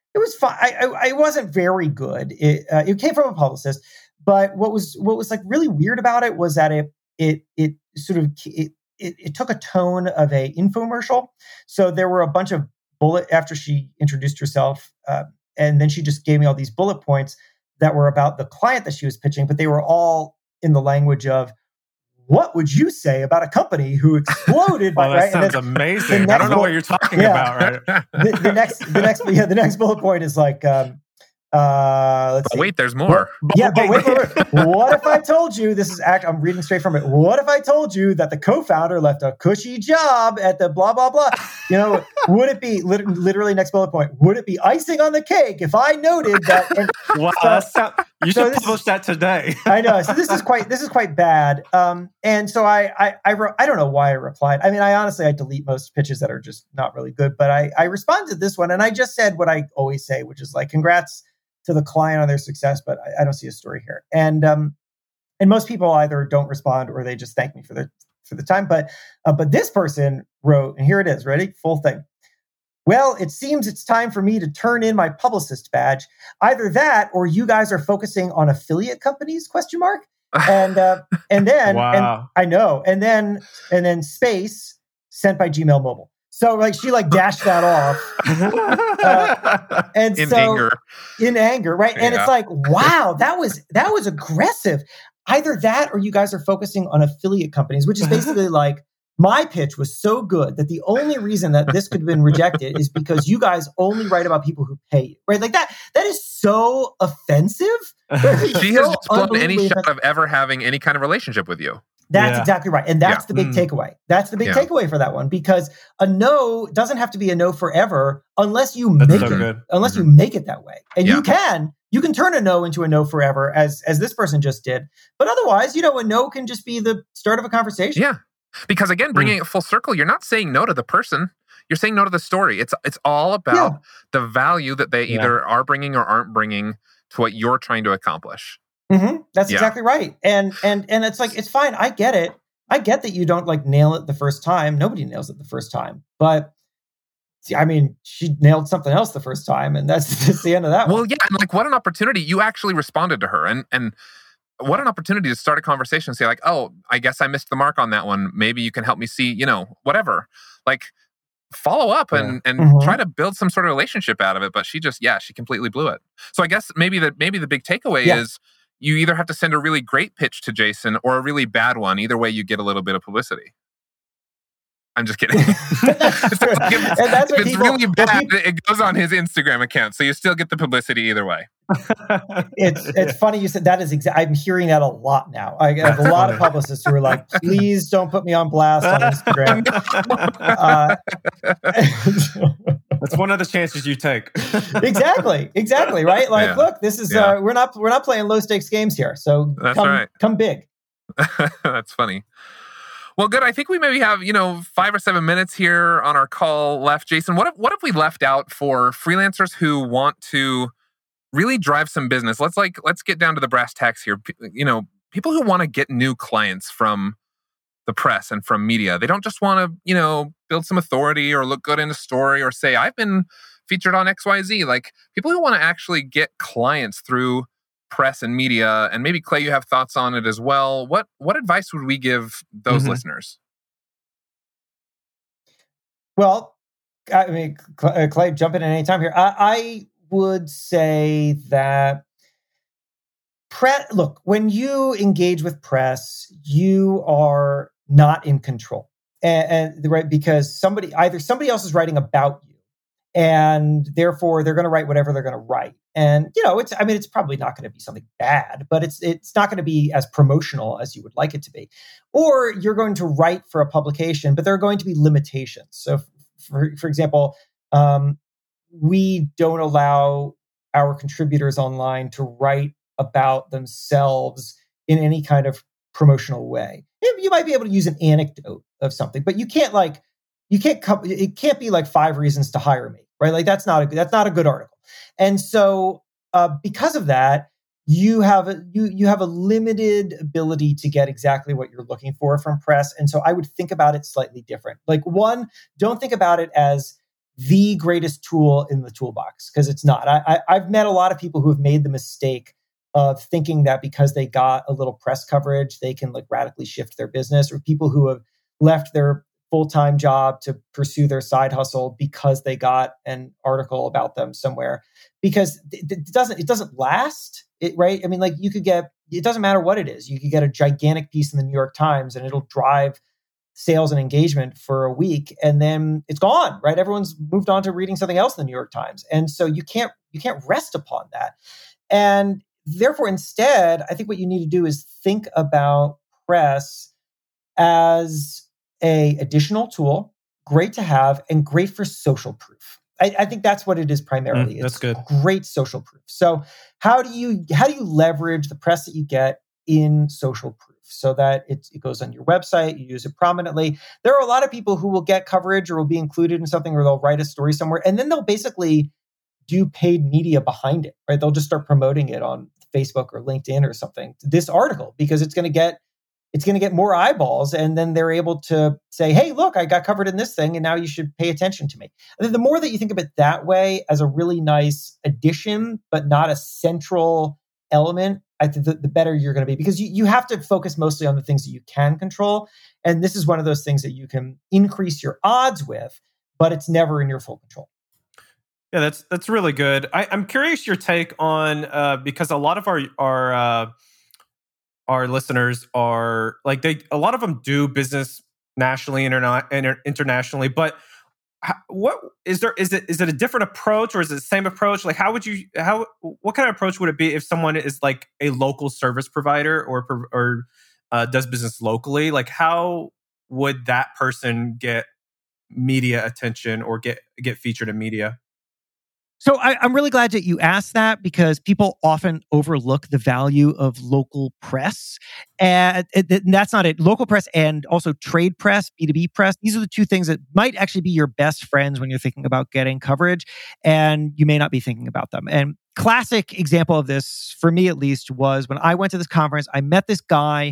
It was fine. I wasn't very good. It came from a publicist, but what was like really weird about it was that it sort of it took a tone of a infomercial. So there were a bunch of after she introduced herself, and then she just gave me all these bullet points that were about the client that she was pitching, but they were all in the language of, what would you say about a company who exploded? Well, that sounds amazing. I don't know what you're talking about, right? the next bullet point is like, let's see. Wait, there's more. But wait. What if I told you, I'm reading straight from it. What if I told you that the co-founder left a cushy job at the blah, blah, blah? Would it be, literally next bullet point, would it be icing on the cake if I noted that? And, wow, you should publish that today. I know. So this is quite bad. And so I wrote, I don't know why I replied. I mean, I delete most pitches that are just not really good, but I responded to this one and I just said what I always say, which is like, congrats to the client on their success, but I don't see a story here. And most people either don't respond or they just thank me for the time. But this person wrote, and here it is, ready? Full thing. Well, it seems it's time for me to turn in my publicist badge. Either that, or you guys are focusing on affiliate companies? ? And then, wow. I know, and then space sent by Gmail Mobile. So like she like dashed that off, and in anger, right? Yeah. And it's like, wow, that was aggressive. Either that, or you guys are focusing on affiliate companies, which is basically like, my pitch was so good that the only reason that this could have been rejected is because you guys only write about people who pay you, right? Like that is so offensive. She has just blown any shot of ever having any kind of relationship with you. That's exactly right. And that's the big takeaway. That's the big takeaway for that one, because a no doesn't have to be a no forever unless you make it that way. And you can turn a no into a no forever as this person just did. But otherwise, a no can just be the start of a conversation. Yeah. Because again, bringing it full circle, you're not saying no to the person. You're saying no to the story. It's all about the value that they either are bringing or aren't bringing to what you're trying to accomplish. Mm-hmm. That's exactly right. And it's like, it's fine. I get it. I get that you don't like nail it the first time. Nobody nails it the first time. But I mean, she nailed something else the first time, and that's the end of that one. Well, yeah, and like what an opportunity. You actually responded to her, and what an opportunity to start a conversation and say like, oh, I guess I missed the mark on that one. Maybe you can help me see, whatever. Like follow up and try to build some sort of relationship out of it. But she completely blew it. So I guess maybe the big takeaway is you either have to send a really great pitch to Jason or a really bad one. Either way, you get a little bit of publicity. I'm just kidding. It's really bad. It goes on his Instagram account, so you still get the publicity either way. It's funny you said that. I'm hearing that a lot now. I have a lot of publicists who are like, "Please don't put me on blast on Instagram." That's one of the chances you take. Exactly, right? Like, look, this is we're not playing low stakes games here. So come big. That's funny. Well, good. I think we maybe have, 5 or 7 minutes here on our call left. Jason, what if we left out for freelancers who want to really drive some business? Let's get down to the brass tacks here. People who want to get new clients from the press and from media. They don't just want to, build some authority or look good in a story or say, I've been featured on XYZ. Like people who want to actually get clients through press and media, and maybe Clay, you have thoughts on it as well. What advice would we give those listeners? Well, I mean, Clay, jump in at any time here. I would say that look, when you engage with press, you are not in control, and right, because somebody else is writing about you, and therefore they're going to write whatever they're going to write. And, it's probably not going to be something bad, but it's not going to be as promotional as you would like it to be. Or you're going to write for a publication, but there are going to be limitations. So, for example, we don't allow our contributors online to write about themselves in any kind of promotional way. You might be able to use an anecdote of something, but it can't be like 5 reasons to hire me, right? Like that's not a good article. And so, because of that, you have a limited ability to get exactly what you're looking for from press. And so, I would think about it slightly different. Like one, don't think about it as the greatest tool in the toolbox, because it's not. I've met a lot of people who have made the mistake of thinking that because they got a little press coverage, they can like radically shift their business, or people who have left their full-time job to pursue their side hustle because they got an article about them somewhere, because it doesn't last, right? I mean, like you could get, it doesn't matter what it is. You could get a gigantic piece in the New York Times and it'll drive sales and engagement for a week, and then it's gone, right? Everyone's moved on to reading something else in the New York Times. And so you can't rest upon that. And therefore, instead, I think what you need to do is think about press as a additional tool, great to have and great for social proof. I think that's what it is primarily. That's good. Great social proof. So how do you leverage the press that you get in social proof so that it goes on your website, you use it prominently? There are a lot of people who will get coverage or will be included in something, or they'll write a story somewhere, and then they'll basically do paid media behind it, right? They'll just start promoting it on Facebook or LinkedIn or something, this article, because it's going to get more eyeballs. And then they're able to say, hey, look, I got covered in this thing, and now you should pay attention to me. I think the more that you think of it that way as a really nice addition, but not a central element, I think the better you're going to be, because you have to focus mostly on the things that you can control. And this is one of those things that you can increase your odds with, but it's never in your full control. Yeah, that's really good. I'm curious your take on because a lot of our listeners are like, a lot of them do business nationally and internationally, but what is there? Is it a different approach, or is it the same approach? Like, what kind of approach would it be if someone is like a local service provider or does business locally? Like, how would that person get media attention or get featured in media? So I'm really glad that you asked that, because people often overlook the value of local press. And that's not it. Local press and also trade press, B2B press. These are the two things that might actually be your best friends when you're thinking about getting coverage, and you may not be thinking about them. And classic example of this, for me at least, was when I went to this conference. I met this guy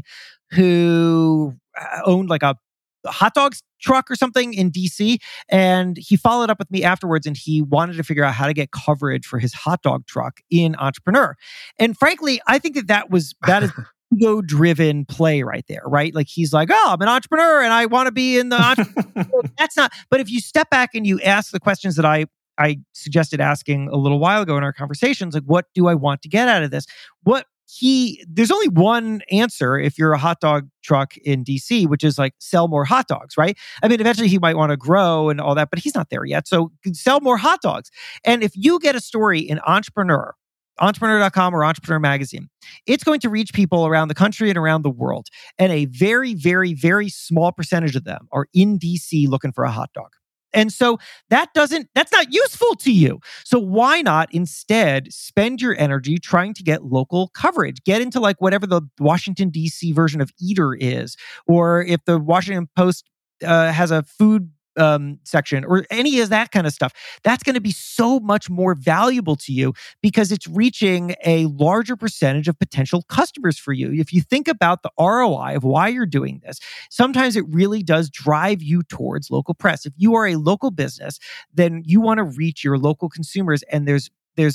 who owned like a hot dogs truck or something in DC. And he followed up with me afterwards, and he wanted to figure out how to get coverage for his hot dog truck in Entrepreneur. And frankly, I think that is ego-driven play right there, right? Like he's like, oh, I'm an entrepreneur and I want to be in the entrepreneur. That's not, but if you step back and you ask the questions that I suggested asking a little while ago in our conversations, like, what do I want to get out of this? There's only one answer if you're a hot dog truck in DC, which is like sell more hot dogs, right? I mean, eventually he might want to grow and all that, but he's not there yet. So sell more hot dogs. And if you get a story in Entrepreneur.com or Entrepreneur Magazine, it's going to reach people around the country and around the world. And a very, very, very small percentage of them are in DC looking for a hot dog. And so that's not useful to you. So why not instead spend your energy trying to get local coverage? Get into like whatever the Washington, D.C. version of Eater is, or if the Washington Post has a food section or any of that kind of stuff. That's going to be so much more valuable to you because it's reaching a larger percentage of potential customers for you. If you think about the ROI of why you're doing this, sometimes it really does drive you towards local press. If you are a local business, then you want to reach your local consumers, and there's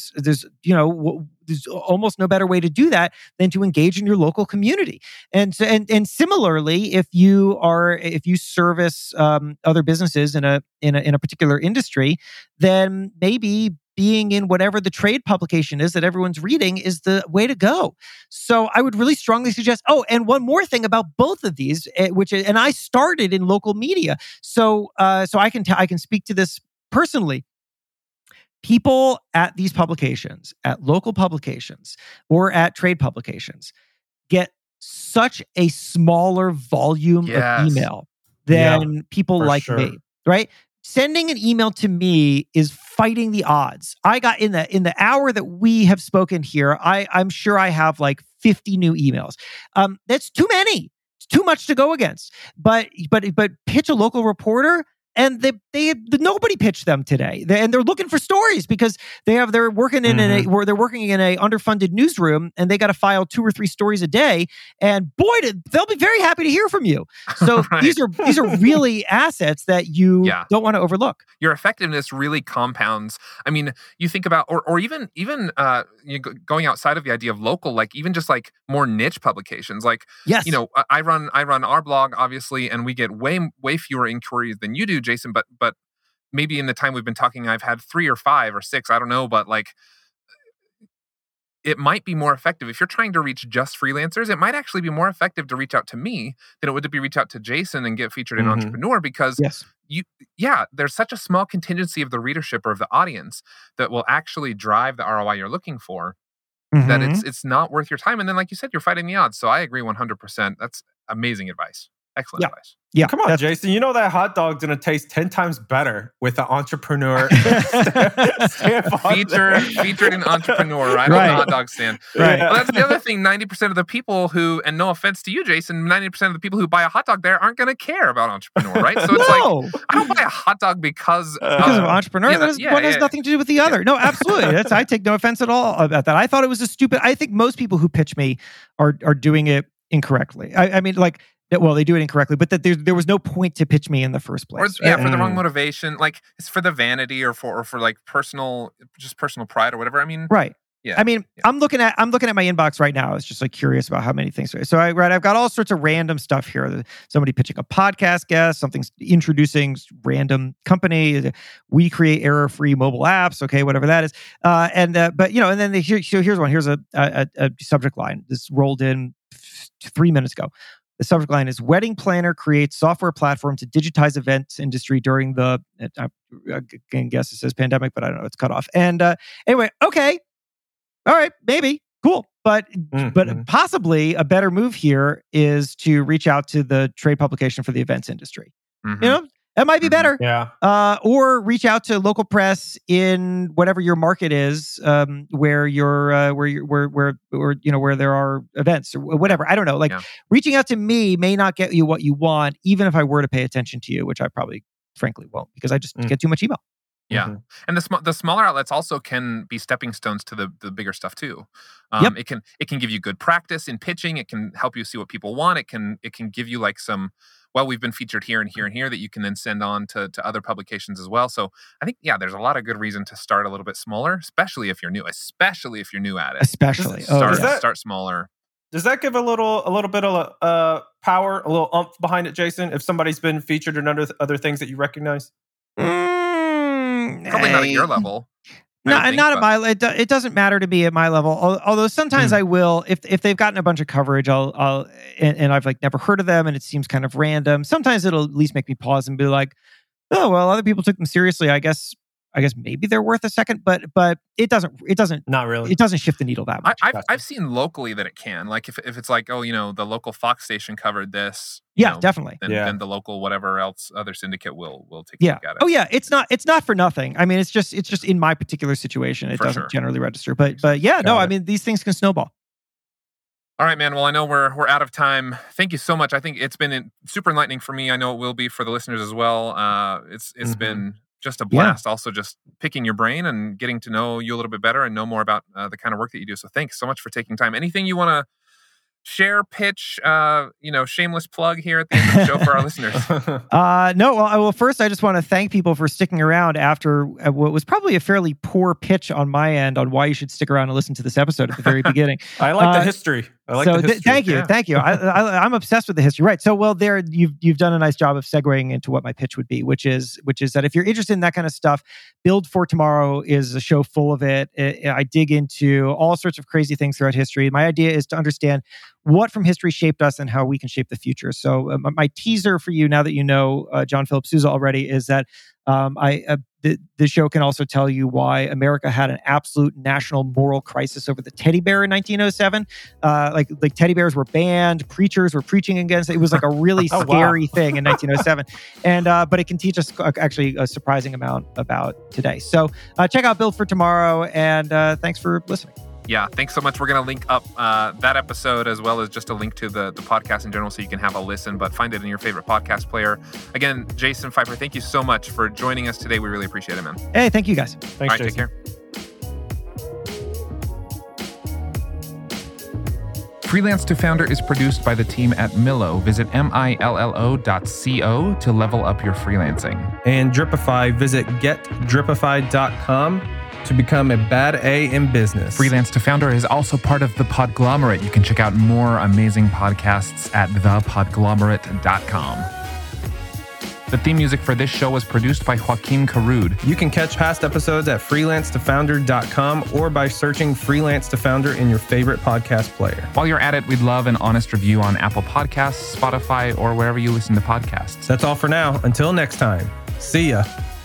almost no better way to do that than to engage in your local community. And similarly, if you service other businesses in a particular industry, then maybe being in whatever the trade publication is that everyone's reading is the way to go. So I would really strongly suggest. Oh, and one more thing about both of these, and I started in local media, so I can speak to this personally. People at these publications, at local publications, or at trade publications, get such a smaller volume of email than people like me, right? Sending an email to me is fighting the odds. I got in the hour that we have spoken here, I'm sure I have like 50 new emails. That's too many. It's too much to go against. But pitch a local reporter. and nobody pitched them today, and they're looking for stories because they're working in they're working in a underfunded newsroom, and they got to file 2 or 3 stories a day. And boy, they'll be very happy to hear from you. So Right. these are really assets that you don't want to overlook. Your effectiveness really compounds. I mean, you think about, or even going outside of the idea of local, like even just like more niche publications. Like, Yes. you know, I run our blog, obviously, and we get way fewer inquiries than you do, Jason. But maybe in the time we've been talking, I've had 3 or 5 or 6. I don't know, but like, it might be more effective if you're trying to reach just freelancers. It might actually be more effective to reach out to me than it would to be reach out to Jason and get featured in Entrepreneur, because there's such a small contingency of the readership or of the audience that will actually drive the ROI you're looking for. That it's not worth your time. And then, like you said, you're fighting the odds. So I agree 100%. That's amazing advice. Excellent advice. Yeah, come on, Jason. You know that hot dog's gonna taste 10 times better with the Entrepreneur featured in Entrepreneur, right on the hot dog stand. Right. Well, that's the other thing. 90% of the people who, and no offense to you, Jason, 90% of the people who buy a hot dog there aren't going to care about Entrepreneur, right? So it's like, I don't buy a hot dog because of Entrepreneur. One has nothing to do with the other. No, absolutely. I take no offense at all about that. I thought it was I think most people who pitch me are doing it incorrectly. I mean, like, well, they do it incorrectly, but that there was no point to pitch me in the first place. Or, for the wrong motivation, like it's for the vanity or for like personal pride or whatever. I mean, right. Yeah. I mean, I'm looking at my inbox right now. I was just like curious about how many things. So I've got all sorts of random stuff here. Somebody pitching a podcast guest, something introducing random company. We create error-free mobile apps. Okay, whatever that is. And then here's one. Here's a subject line. This rolled in 3 minutes ago. The subject line is wedding planner creates software platform to digitize events industry during the, I can guess it says pandemic, but I don't know. It's cut off. And anyway, okay. All right. Maybe. Cool. But possibly a better move here is to reach out to the trade publication for the events industry. You know, that might be better. Yeah. Or reach out to local press in whatever your market is, where there are events or whatever. I don't know. Like reaching out to me may not get you what you want, even if I were to pay attention to you, which I probably, frankly, won't, because I just get too much email. Yeah, and the smaller outlets also can be stepping stones to the bigger stuff too. It can give you good practice in pitching. It can help you see what people want. It can give you like some, well, we've been featured here and here and here that you can then send on to other publications as well. So I think, there's a lot of good reason to start a little bit smaller, especially if you're new at it. Start smaller. Does that give a little bit of power, a little oomph behind it, Jason? If somebody's been featured in other things that you recognize? Probably not at your level. Not at my level. It doesn't matter to me at my level. Although sometimes I will, if they've gotten a bunch of coverage, I'll and I've like never heard of them and it seems kind of random. Sometimes it'll at least make me pause and be like, oh well, other people took them seriously. I guess maybe they're worth a second, but it doesn't not really. It doesn't shift the needle that much. I've seen locally that it can. Like if it's like, oh, the local Fox station covered this. Definitely. Then the local whatever else other syndicate will take a look at it. Oh yeah, it's not for nothing. I mean, it's just in my particular situation, it doesn't generally register. But I mean, these things can snowball. All right, man. Well, I know we're out of time. Thank you so much. I think it's been super enlightening for me. I know it will be for the listeners as well. It's been just a blast. Also, just picking your brain and getting to know you a little bit better and know more about the kind of work that you do. So thanks so much for taking time. Anything you want to share, pitch, shameless plug here at the end of the show for our listeners? No. Well, first, I just want to thank people for sticking around after what was probably a fairly poor pitch on my end on why you should stick around and listen to this episode at the very beginning. I like the history. Thank you. I'm obsessed with the history. Right. So, well, there you've done a nice job of segueing into what my pitch would be, which is that if you're interested in that kind of stuff, Build for Tomorrow is a show full of it. I dig into all sorts of crazy things throughout history. My idea is to understand what from history shaped us and how we can shape the future. So, my teaser for you, now that you know John Philip Sousa already, is that the show can also tell you why America had an absolute national moral crisis over the teddy bear in 1907. Like teddy bears were banned, preachers were preaching against it. It was like a really scary thing in 1907. And but it can teach us actually a surprising amount about today. So check out Build for Tomorrow, and thanks for listening. Yeah, thanks so much. We're going to link up that episode as well as just a link to the podcast in general so you can have a listen, but find it in your favorite podcast player. Again, Jason Feifer, thank you so much for joining us today. We really appreciate it, man. Hey, thank you guys. Thanks, All right, Jason. take care. Freelance to Founder is produced by the team at Millo. Visit millo.co to level up your freelancing. And Dripify, visit getdripify.com to become a bad A in business. Freelance to Founder is also part of The Podglomerate. You can check out more amazing podcasts at thepodglomerate.com. The theme music for this show was produced by Joaquin Carud. You can catch past episodes at freelancetofounder.com or by searching Freelance to Founder in your favorite podcast player. While you're at it, we'd love an honest review on Apple Podcasts, Spotify, or wherever you listen to podcasts. That's all for now. Until next time, see ya.